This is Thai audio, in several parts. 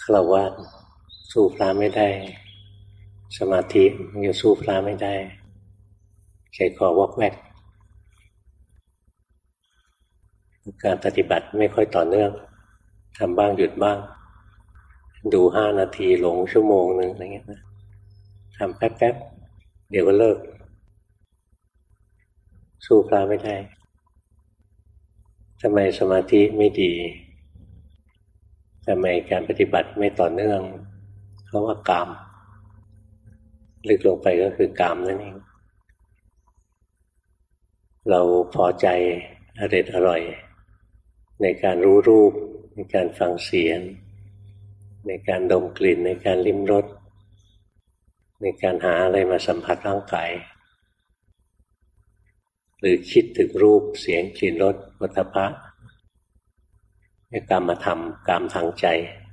ฆราวาสสู้พระไม่ได้สมาธิมันจะสู้พระไม่ได้ใจคอวอกแวกการปฏิบัติไม่ค่อยต่อเนื่องทำบ้างหยุดบ้างดู5 นาทีหลงชั่วโมงนึงอะไรเงี้ยนะทำแป๊บๆเดี๋ยวก็เลิกสู้พระไม่ได้ทำไมสมาธิไม่ดีทำไมการปฏิบัติไม่ต่อเนื่องเพราะว่ากามลึกลงไปก็คือกามนั่นเองเราพอใจอร่อยในการรู้รูปในการฟังเสียงในการดมกลิ่นในการลิ้มรสในการหาอะไรมาสัมผัสร่างกายหรือคิดถึงรูปเสียงกลิ่นรสโผฏฐัพพะในกามธรรมกามทางใจ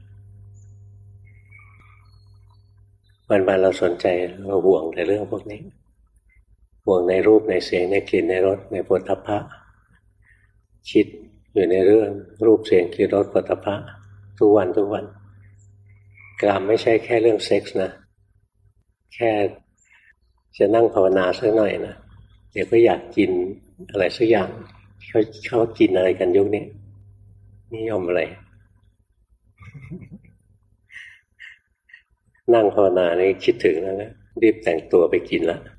วันๆเราสนใจเราห่วงแต่เรื่องพวกนี้ห่วงในรูปในเสียงในกลิ่นในรสในโผฏฐัพพะคิดอยู่ในเรื่องรูปเสียงกลิ่นรสโผฏฐัพพะทุกวันกามไม่ใช่แค่เรื่องเซ็กส์นะแค่จะนั่งภาวนาสักหน่อยนะเดี๋ยวก็อยากกินอะไรสักอย่างเขากินอะไรกันยุคนี้นิยมอะไรนั่งภาวนานี่คิดถึงแล้วนะรีบแต่งตัวไปกินละ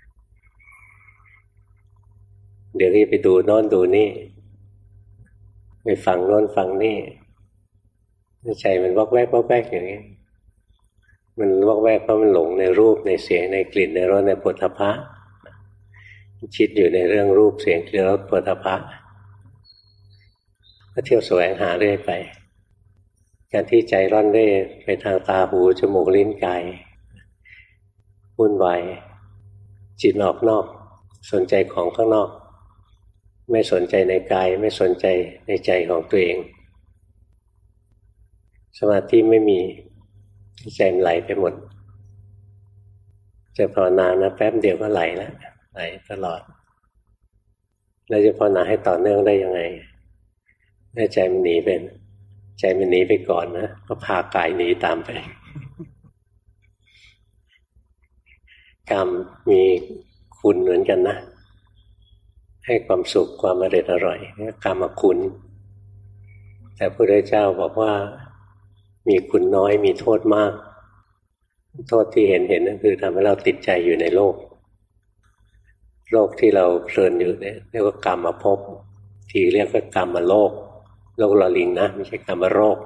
เดี๋ยวก็ไปดูโน่นดูนี่ไปฟังโน่นฟังนี่ใจมันวอกแวกอย่างนี้มันวอกแวกเพราะมันหลงในรูปในเสียงในกลิ่นในรสในโผฏฐัพพะคิดอยู่ในเรื่องรูปเสียงกลิ่นรสโผฏฐัพพะก็เที่ยวแสวงหาเรื่อยไปการที่ใจร่อนเร่ไปทางตาหูจมูกลิ้นกายวุ่นวายจิตออกนอกสนใจของข้างนอกไม่สนใจในกายไม่สนใจในใจของตัวเองสมาธิไม่มีใจมันไหลไปหมดจะภาวนานะแป๊บเดียวก็ไหลแล้วไหลตลอดแล้วจะภาวนาให้ต่อเนื่องได้ยังไงถ้าใจมันหนีเป็นใจมันหนีไปก่อนนะก็พากายหนีตามไปกรรมมีคุณเหมือนกันนะให้ความสุขความอร่อยกรรมคุณแต่พระพุทธเจ้าบอกว่ามีคุณน้อยมีโทษมากโทษที่เห็นนั่นคือทำให้เราติดใจอยู่ในโลกที่เราเพลินอยู่เนี่ยเรียกว่ากรรมภพที่เรียกว่ากรรมโลกลอลิงนะไม่ใช่กรรมโรค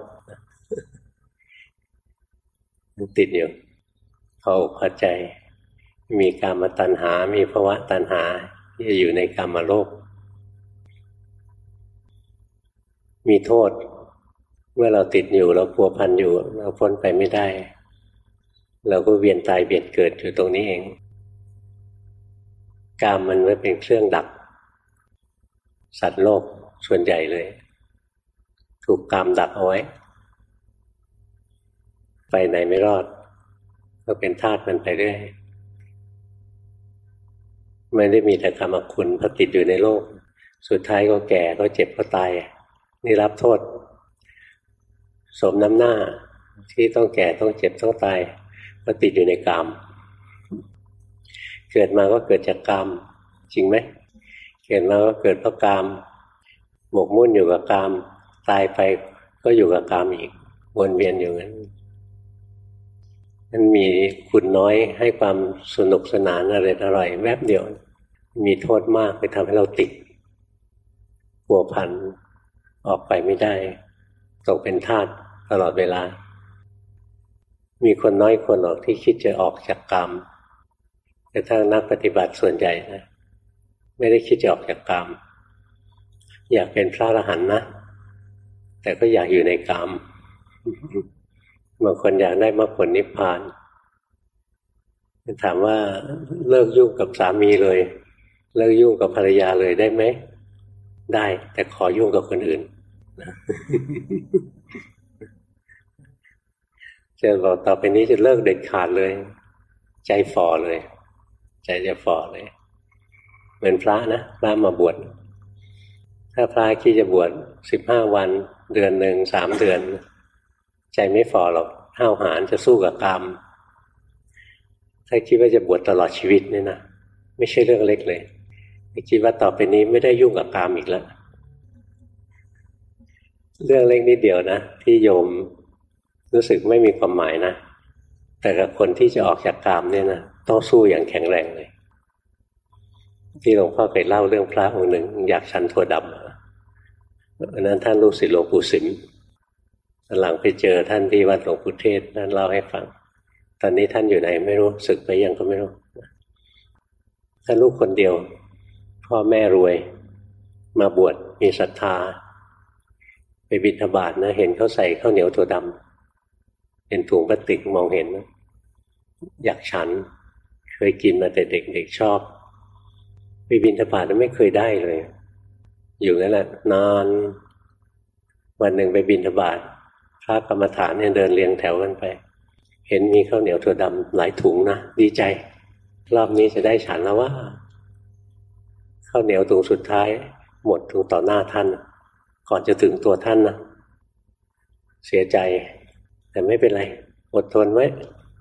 ติดอยู่พอใจมีกามตัณหามีภวตัณหาที่อยู่ในกรรมโลกมีโทษเมื่อเราติดอยู่เราพัวพันอยู่เราพ้นไปไม่ได้เราก็เวียนตายเบียดเกิดอยู่ตรงนี้เองกามมันไม่เป็นเครื่องดักสัตว์โลกส่วนใหญ่เลยถูกกามดักเอาไว้ไปไหนไม่รอดก็เป็นทาสมันไปเรื่อยไม่ได้มีแต่กรรมคุณพอติดอยู่ในโลกสุดท้ายก็แก่ก็เจ็บก็ตายนี่รับโทษสมน้ำหน้าที่ต้องแก่ต้องเจ็บต้องตายก็ติดอยู่ในกามเกิดมาก็เกิดจากกามจริงไหมเกิดมาก็เกิดเพราะกามหมกมุ่นอยู่กับกามตายไปก็อยู่กับกามอีกวนเวียนอยู่นั้นมันมีคุณน้อยให้ความสนุกสนานอร่อยแวบเดียวมีโทษมากไปทำให้เราติดผัวพันออกไปไม่ได้ตกเป็นทาสตลอดเวลามีคนน้อยคนออกที่คิดจะออกจากกามแต่ถ้านักปฏิบัติส่วนใหญ่นะไม่ได้คิดจะออกจากกามอยากเป็นพระอรหันต์นะแต่ก็อยากอยู่ในกามบางคนอยากได้มรรคผลนิพพานถามว่าเลิกยุ่งกับสามีเลยเลิกยุ่งกับภรรยาเลยได้ไหมได้แต่ขอยุ่งกับคนอื่นจะบอกต่อไปนี้จะเลิกเด็ดขาดเลยใจฝ่อเลยใจจะฝ่อเลยเหมือนพระนะพระมาบวชถ้าพระคิดจะบวช15 วันเดือนหนึ่ง3 เดือนใจไม่ฝ่อหรอกห้าวหาญจะสู้กับกามถ้าคิดว่าจะบวชตลอดชีวิตเนี่ยนะไม่ใช่เรื่องเล็กเลยคิดว่าต่อไปนี้ไม่ได้ยุ่งกับกามอีกแล้วเรื่องเล็กนิดเดียวนะที่โยมรู้สึกไม่มีความหมายนะแต่กับคนที่จะออกจากกามเนี่ยนะต้องสู้อย่างแข็งแรงเลยที่หลวงพ่อเคยเล่าเรื่องพระองค์หนึ่งอยากฉันถั่วดำอันนั้นท่านลูกศิษย์หลวงปู่สิมหลังไปเจอท่านที่วัดหลวงปู่เทศท่านเล่าให้ฟังตอนนี้ท่านอยู่ไหนไม่รู้สึกไปยังก็ไม่รู้ท่านลูกคนเดียวพ่อแม่รวยมาบวชมีศรัทธาไปบิณฑบาตนะเห็นเขาใส่ข้าวเหนียวถั่วดำเป็นถุงพลาสติกมองเห็นนะอยากฉันเคยกินมาแต่เด็กๆชอบไปบิณฑบาตไม่เคยได้เลยอยู่นั่นแหละนานวันหนึ่งไปบิณฑบาตพระกรรมฐานเนี่ยเดินเรียงแถวกันไปเห็นมีข้าวเหนียวถั่วดำหลายถุงนะดีใจรอบนี้จะได้ฉันแล้วว่าข้าวเหนียวถุงสุดท้ายหมดถุงต่อหน้าท่านก่อนจะถึงตัวท่านนะเสียใจแต่ไม่เป็นไรอดทนไว้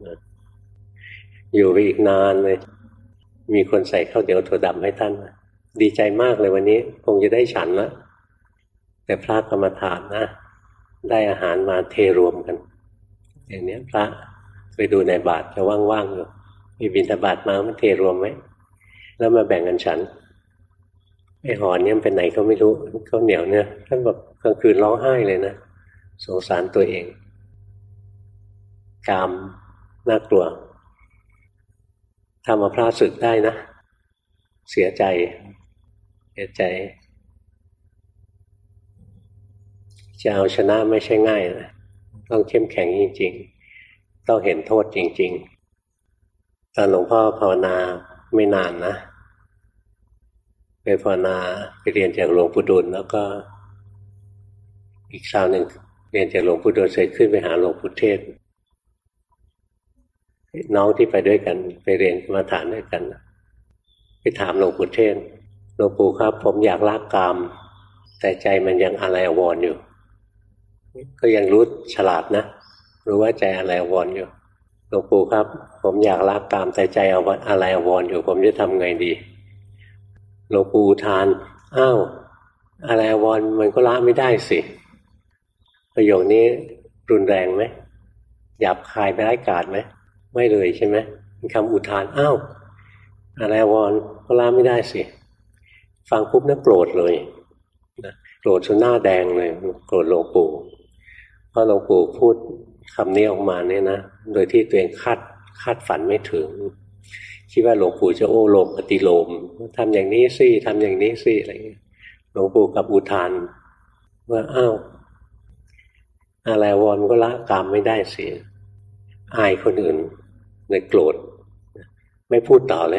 อยู่ไปอีกนานเลยมีคนใส่ข้าวเหนียวถั่วดำให้ท่านดีใจมากเลยวันนี้คงจะได้ฉันแล้วแต่พระกรรมฐานนะได้อาหารมาเทรวมกันอย่างนี้พระไปดูในบาตรจะว่างๆอยู่มีบิณฑบาตมามันเทรวมไหมแล้วมาแบ่งกันฉันไอ้หอนเนี่ยเป็นไหนก็ไม่รู้ข้าวเหนียวเนี่ยท่านบอกกลางคืนร้องไห้เลยนะสงสารตัวเองกามน่ากลัวทำมาพระศึกได้นะเสียใจจะเอาชนะไม่ใช่ง่ายนะต้องเข้มแข็งจริงๆต้องเห็นโทษจริงๆตอนหลวงพ่อภาวนาไม่นานนะไปภาวนาไปเรียนจากหลวงปู่ดูลแล้วก็อีกคราวหนึ่งเรียนจากหลวงปู่ดูลเสร็จขึ้นไปหาหลวงปู่เทศน้องที่ไปด้วยกันไปเรียนกรรมฐานด้วยกันไปถามหลวงปู่เทศหลวงปู่ครับผมอยากละกามแต่ใจมันยังอะไรอววรอยู่ก็ยังรู้ฉลาดนะรู้ว่าใจอะไรอววรอยู่หลวงปู่ครับผมอยากละกามแต่ใจอะไรอววรอยู่ผมจะทำไงดีหลวงปู่ทานอ้าวอะไรอววรมันก็ละไม่ได้สิประโยคนี้รุนแรงไหมหยาบคายร้ายกาจไหมไม่เลยใช่ไหมเป็นคำอุทานอ้าวอะไรอววรก็ละไม่ได้สิฟังปุ๊บนั้นโกรธเลยโกรธจนหน้าแดงเลยโกรธหลวงปู่เพราะหลวงปู่พูดคำนี้ออกมาเนี่ยนะโดยที่ตัวเองคาดฝันไม่ถึงคิดว่าหลวงปู่จะโอ้โลมปฏิโลมทำอย่างนี้สิทำอย่างนี้สิอะไรอย่างเงี้ยหลวงปู่กับอุทานว่าอ้าวอะไรวอนก็ละกามไม่ได้สิอายคนอื่นเลยโกรธไม่พูดต่อแล้ว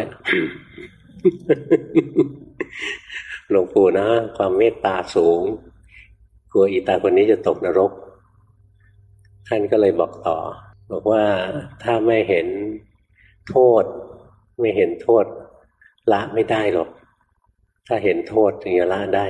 หลวงปู่นะความเมตตาสูงกลัวอีตาคนนี้จะตกนรกท่านก็เลยบอกต่อบอกว่าถ้าไม่เห็นโทษไม่เห็นโทษละไม่ได้หรอกถ้าเห็นโทษถึงจะละได้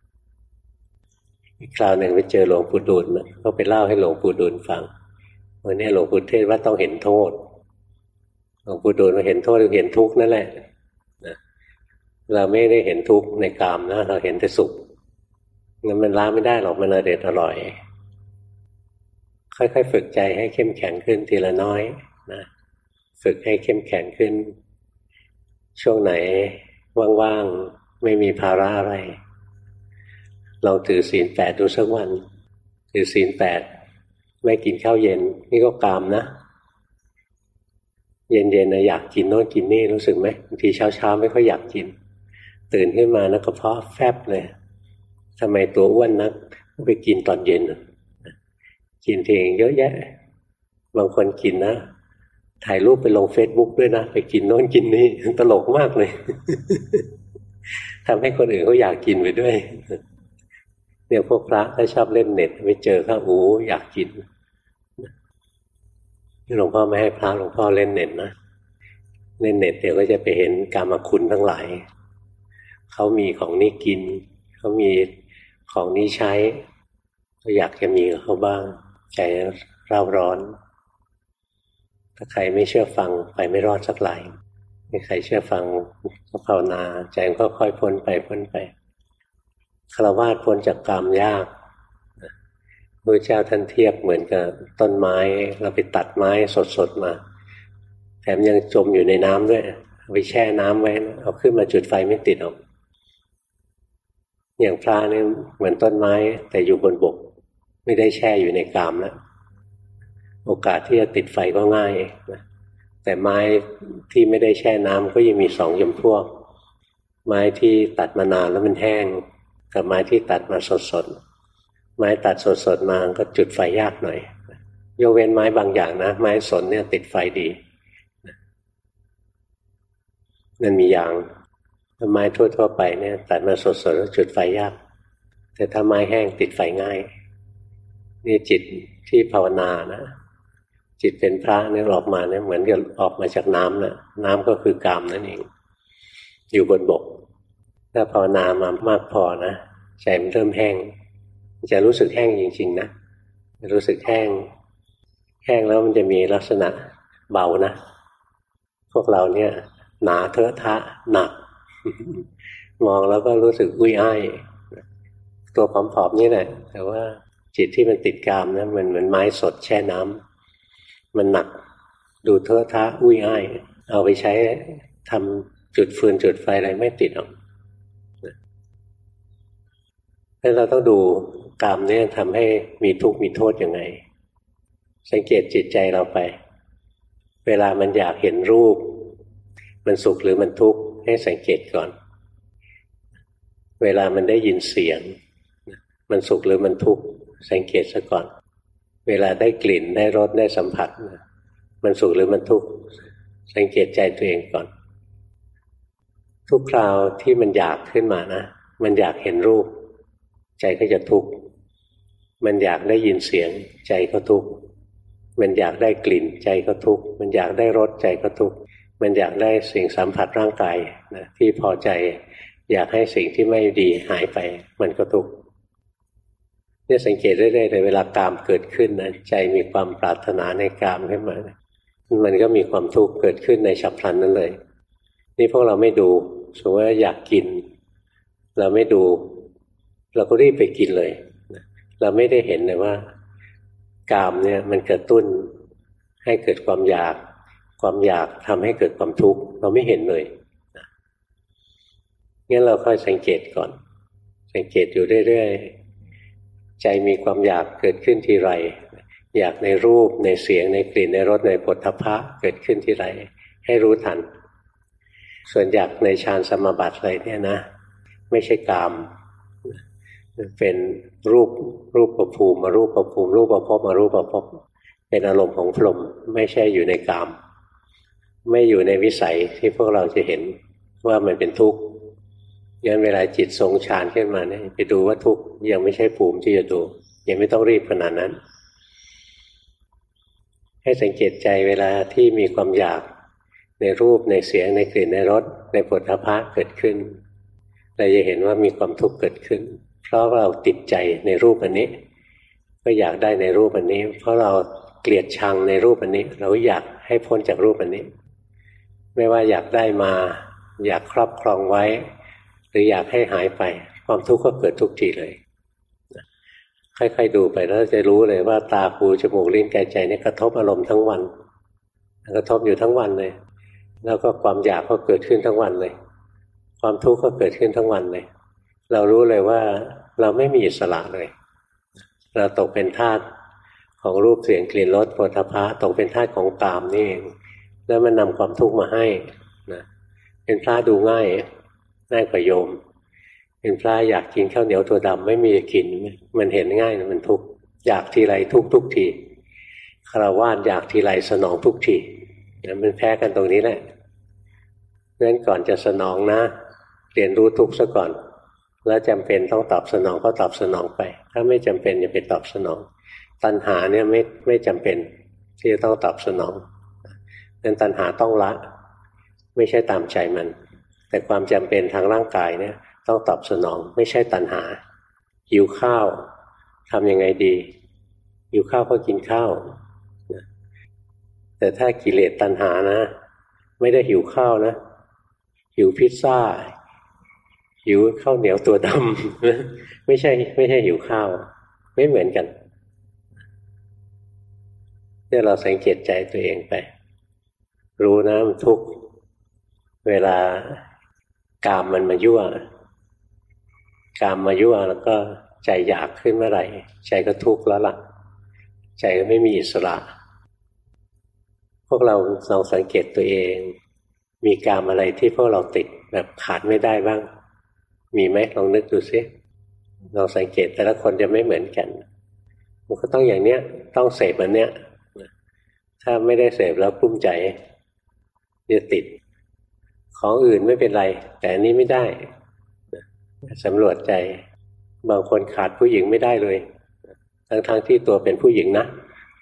อีกคราวหนึ่งไปเจอหลวงปู่ดูลก็ไปเล่าให้หลวงปู่ดูลฟังวันนี้หลวงปู่เทศว่าต้องเห็นโทษหลวงปู่ดูลว่าเห็นโทษคือเห็นทุกข์นั่นแหละเราไม่ได้เห็นทุกข์ในกามนะเราเห็นแต่สุขงั้นมันละไม่ได้หรอกมันอร่อยค่อยๆฝึกใจให้เข้มแข็งขึ้นทีละน้อยนะฝึกให้เข้มแข็งขึ้นช่วงไหนว่างๆไม่มีภาระอะไรเราถือศีล 8ดูสักวันถือศีล 8ไม่กินข้าวเย็นนี่ก็กามนะเย็นๆนะอยากกินโน่นกินนี่รู้สึกไหมบางทีเช้าๆไม่ค่อยอยากกินตื่นขึ้นมานะกระเพาะแฟบเลยทำไมตัวอ้วนนักไปกินตอนเย็นกินเองเยอะแยะบางคนกินนะถ่ายรูปไปลง Facebook ด้วยนะไปกินโน่นกินนี่ตลกมากเลย ทำให้คนอื่นเขาอยากกินไปด้วยเนี่ยพวกพระถ้าชอบเล่นเน็ตไปเจอข้าวหูอยากกินหลวงพ่อไม่ให้พระหลวงพ่อเล่นเน็ตนะเล่นเน็ตเดี๋ยวก็จะไปเห็นกามคุณทั้งหลายเขามีของนี้กินเขามีของนี้ใช้ก็อยากจะมีกับเขาบ้างใจเร่าร้อนถ้าใครไม่เชื่อฟังไปไม่รอดสักหลายไม่ใครเชื่อฟังก็ภาวนาใจก็ค่อยพ้นไปฆราวาสพ้นจากกามยากพระเจ้าท่านเทียบเหมือนกับต้นไม้เราไปตัดไม้สดๆมาแถมยังจมอยู่ในน้ำด้วยเอาไปแช่น้ำไว้เอาขึ้นมาจุดไฟไม่ติดหรอกอย่างพระนี่เหมือนต้นไม้แต่อยู่บนบกไม่ได้แช่อยู่ในกามแล้วโอกาสที่จะติดไฟก็ง่ายนะแต่ไม้ที่ไม่ได้แช่น้ำก็ยังมีสองจำพวกไม้ที่ตัดมานานแล้วมันแห้งกับไม้ที่ตัดมาสดๆไม้ตัดสดๆมาก็จุดไฟยากหน่อยยกเว้นไม้บางอย่างนะไม้สนเนี่ยติดไฟดีนั่นมีอย่างไม้ทั่วๆไปเนี่ยตัดมาสดๆแล้วจุดไฟยากแต่ถ้าไม้แห้งติดไฟง่ายนี่จิตที่ภาวนานะจิตเป็นพระเนี่ยออกมาเนี่ยเหมือนกับออกมาจากน้ำนะน้ำก็คือกามนั่นเองอยู่บนบกถ้าภาวนามามากพอนะใจมันเริ่มแห้งจะรู้สึกแห้งจริงๆนะรู้สึกแห้งแล้วมันจะมีลักษณะเบานะพวกเราเนี่ยหนาเทอะทะหนัก มองแล้วก็รู้สึกอุ้ยอ้ายตัวผอมๆนี่แหละแต่ว่าจิตที่มันติดกามนะมันเหมือนไม้สดแช่น้ำมันหนักดูเทอะทะอุ้ยอ้ายเอาไปใช้ทำจุดฟืนจุดไฟอะไรไม่ติดหรอกแล้วเราต้องดูกามเนี่ยทำให้มีทุกข์มีโทษยังไงสังเกตจิตใจเราไปเวลามันอยากเห็นรูปมันสุขหรือมันทุกข์ให้สังเกตก่อนเวลามันได้ยินเสียงมันสุขหรือมันทุกข์สังเกตซะก่อนเวลาได้กลิ่นได้รสได้สัมผัสมันสุขหรือมันทุกข์สังเกตใจตัวเองก่อนทุกคราวที่มันอยากขึ้นมานะมันอยากเห็นรูปใจก็จะทุกข์มันอยากได้ยินเสียงใจก็ทุกข์มันอยากได้กลิ่นใจก็ทุกข์มันอยากได้รสใจก็ทุกข์มันอยากได้สิ่งสัมผัสร่างกายนะที่พอใจอยากให้สิ่งที่ไม่ดีหายไปมันก็ทุกข์เนี่ยสังเกตเรื่อยๆเลยเวลากามเกิดขึ้นนะใจมีความปรารถนาในกามขึ้นมามันก็มีความทุกข์เกิดขึ้นในฉับพลันนั้นเลยนี่พวกเราไม่ดูสมมติว่าอยากกินเราไม่ดูเราก็รีบไปกินเลยเราไม่ได้เห็นเลยว่ากามเนี่ยมันกระตุ้นให้เกิดความอยากทำให้เกิดความทุกข์เราไม่เห็นเลยงั้นเราค่อยสังเกตก่อนสังเกตอยู่เรื่อยๆใจมีความอยากเกิดขึ้นทีไรอยากในรูปในเสียงในกลิ่นในรสในโผฏฐัพพะเกิดขึ้นทีไรให้รู้ทันส่วนอยากในฌานสมาบัติอะไรเนี่ยนะไม่ใช่กามเป็นรูปภูมิมารูปภูมิรูปภพมารูปภพเป็นอารมณ์ของพรหมไม่ใช่อยู่ในกามไม่อยู่ในวิสัยที่พวกเราจะเห็นว่ามันเป็นทุกข์งั้นเวลาจิตทรงฌานขึ้นมาเนี่ยไปดูว่าทุกข์ยังไม่ใช่ภูมิที่จะดูยังไม่ต้องรีบขนาดนั้นให้สังเกตใจเวลาที่มีความอยากในรูปในเสียงในกลิ่นในรสในโผฏฐัพพะเกิดขึ้นเราจะเห็นว่ามีความทุกข์เกิดขึ้นเพราะเราติดใจในรูปอันนี้ก็อยากได้ในรูปอันนี้เพราะเราเกลียดชังในรูปอันนี้เราอยากให้พ้นจากรูปอันนี้ไม่ว่าอยากได้มาอยากครอบครองไว้หรืออยากให้หายไปความทุกข์ก็เกิดทุกทีเลยค่อยๆดูไปแล้วจะรู้เลยว่าตาหูจมูกลิ้นกายใจนี่กระทบอารมณ์ทั้งวันกระทบอยู่ทั้งวันเลยแล้วก็ความอยากก็เกิดขึ้นทั้งวันเลยความทุกข์ก็เกิดขึ้นทั้งวันเลยเรารู้เลยว่าเราไม่มีอิสระเลยเราตกเป็นทาสของรูปเสียงกลิ่นรสโผฏฐัพพะตกเป็นทาสของกามนี่เองแล้วมันนำความทุกข์มาให้นะเป็นพระดูง่ายกว่าโยมเป็นพระอยากกินข้าวเหนียวถั่วดำไม่มีกินมันเห็นง่ายมันทุกข์อยากทีไรทุกทีฆราวาสอยากทีไรสนองทุกทีมันแพ้กันตรงนี้แหละงั้นก่อนจะสนองนะเรียนรู้ทุกข์ซะก่อนแล้วจำเป็นต้องตอบสนองก็ตอบสนองไปถ้าไม่จำเป็นอย่าไปตอบสนองตัณหาเนี่ยไม่จำเป็นที่จะต้องตอบสนองนั้นตัณหาต้องละไม่ใช่ตามใจมันแต่ความจำเป็นทางร่างกายเนี่ยต้องตอบสนองไม่ใช่ตัณหาหิวข้าวทำยังไงดีหิวข้าวก็กินข้าวแต่ถ้ากิเลสตัณหานะไม่ได้หิวข้าวนะหิวพิซซ่าหิวข้าวเหนียวตัวดำไม่ใช่หิวข้าวไม่เหมือนกันเนี่ยเราสังเกตใจตัวเองไปรู้นะมันทุกข์เวลากามมันมายั่วกามมายั่วแล้วก็ใจอยากขึ้นเมื่อไหร่ใจก็ทุกข์แล้วล่ะใจก็ไม่มีอิสระพวกเราลองสังเกตตัวเองมีกามอะไรที่พวกเราติดแบบขาดไม่ได้บ้างมีไหมลองนึกดูซิลองสังเกตแต่ละคนจะไม่เหมือนกันมันก็ต้องอย่างเนี้ยต้องเสพอันเนี้ยถ้าไม่ได้เสพแล้วกลุ้มใจจะติดของอื่นไม่เป็นไรแต่อันนี้ไม่ได้สำรวจใจบางคนขาดผู้หญิงไม่ได้เลยทั้งที่ตัวเป็นผู้หญิงนะ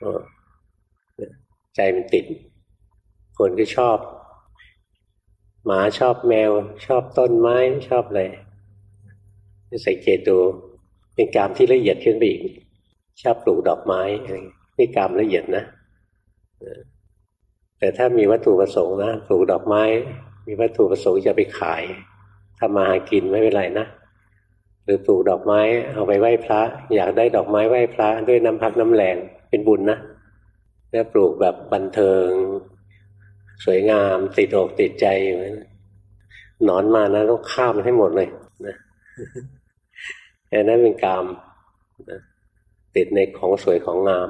ใจมันติดคนก็ชอบหมาชอบแมวชอบต้นไม้ชอบอะไรสังเกตดูเป็นกามที่ละเอียดขึ้นไปอีกชอบปลูกดอกไม้นี่กามละเอียดนะแต่ถ้ามีวัตถุประสงค์นะปลูกดอกไม้มีวัตถุประสงค์จะไปขายทำมาหากินไม่เป็นไรนะหรือปลูกดอกไม้เอาไปไหว้พระอยากได้ดอกไม้ไหว้พระด้วยน้ำพักน้ำแรงเป็นบุญนะแล้วปลูกแบบบันเทิงสวยงามติดอกติดใจอยู่นั้นหนอนมานะต้องฆ่ามันให้หมดเลยนะแต่นั้นเป็นกามนะติดในของสวยของงาม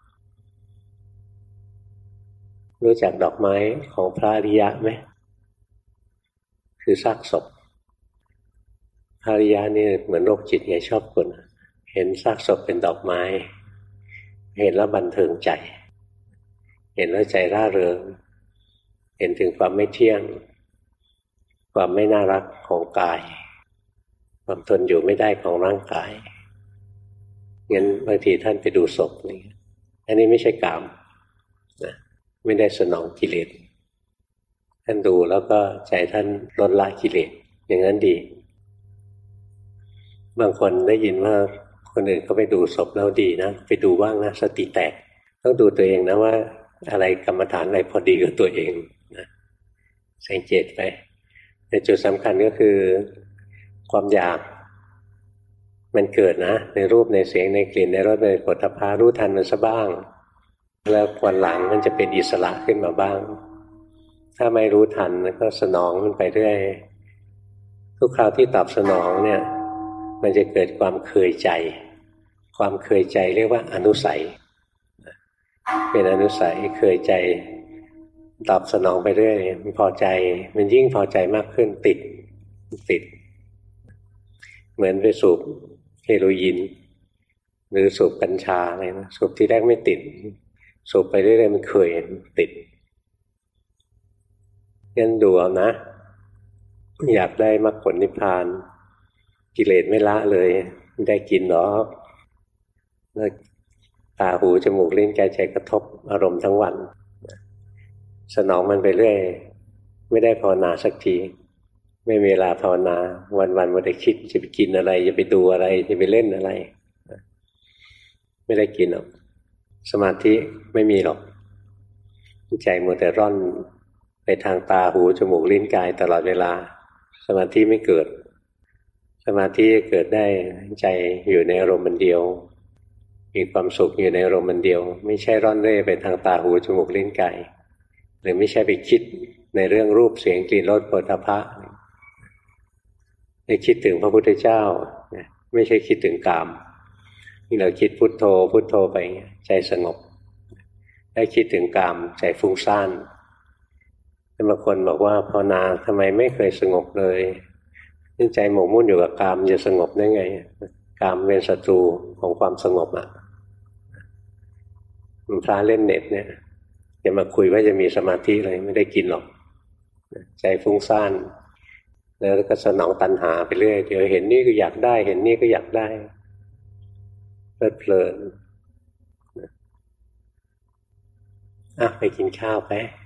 รู้จักดอกไม้ของพระอริยะไหมคือซากศพพระอริยะนี่เหมือนโรคจิตไงชอบคนเห็นซากศพเป็นดอกไม้เห็นแล้วบันเทิงใจเห็นแล้วใจร่าเริงเห็นถึงความไม่เที่ยงความไม่น่ารักของกายความทนอยู่ไม่ได้ของร่างกายงั้นบางทีท่านไปดูศพนี่อันนี้ไม่ใช่กามนะไม่ได้สนองกิเลสท่านดูแล้วก็ใจท่านลดละกิเลสอย่างนั้นดีบางคนได้ยินว่าคนอื่นเขาไปดูศพแล้วดีนะไปดูบ้างนะสติแตกต้องดูตัวเองนะว่าอะไรกรรมฐานอะไรพอดีกับตัวเองนะสังเกตไปแต่จุดสำคัญก็คือความอยากมันเกิดนะในรูปในเสียงในกลิ่นในรสในโผฏฐัพพะรู้ทันมันซะบ้างแล้ววันหลังมันจะเป็นอิสระขึ้นมาบ้างถ้าไม่รู้ทันก็สนองมันไปเรื่อยทุกคราวที่ตอบสนองเนี่ยมันจะเกิดความเคยใจความเคยใจเรียกว่าอนุสัยเป็นอนุสัยเคยใจตอบสนองไปเรื่อยมันพอใจมันยิ่งพอใจมากขึ้นติดเหมือนไปสูบเฮโรอีนหรือสูบกัญชาอะไรนะสูบที่แรกไม่ติดสูบไปเรื่อยๆมันเคยติดงั้นดูเอานะอยากได้มรรคผลนิพพานกิเลสไม่ละเลยไม่ได้กินหรอกแล้วตาหูจมูกลิ้นกายใจกระทบอารมณ์ทั้งวันสนองมันไปเรื่อยไม่ได้ภาวนาสักทีไม่มีเวลาภาวนาวันๆไม่ได้คิดจะไปกินอะไรจะไปดูอะไรจะไปเล่นอะไรไม่ได้กินหรอกสมาธิไม่มีหรอกใจมัวแต่ร่อนไปทางตาหูจมูกลิ้นกายตลอดเวลาสมาธิไม่เกิดสมาธิเกิดได้ใจอยู่ในอารมณ์เดียวมีความสุขอยู่ในอารมณ์เดียวไม่ใช่ร่อนเร่ไปทางตาหูจมูกลิ้นกายหรือไม่ใช่ไปคิดในเรื่องรูปเสียงกลิ่นรสโผฏฐัพพะให้คิดถึงพระพุทธเจ้าไม่ใช่คิดถึงกามนี่เราคิดพุทโธพุทโธไปใจสงบได้คิดถึงกามใจฟุ้งซ่านแต่บางคนบอกว่าภาวนาทำไมไม่เคยสงบเลยใจหมกมุ่นอยู่กับกามจะสงบได้ไงกามเป็นศัตรูของความสงบมันพระเล่นเน็ตเนี่ยจะมาคุยว่าจะมีสมาธิอะไรไม่ได้กินหรอกใจฟุ้งซ่านแล้วก็สนองตัณหาไปเรื่อยเดี๋ยวเห็นนี่ก็อยากได้เห็นนี่ก็อยากได้เพลิดเพลินไปกินข้าวไป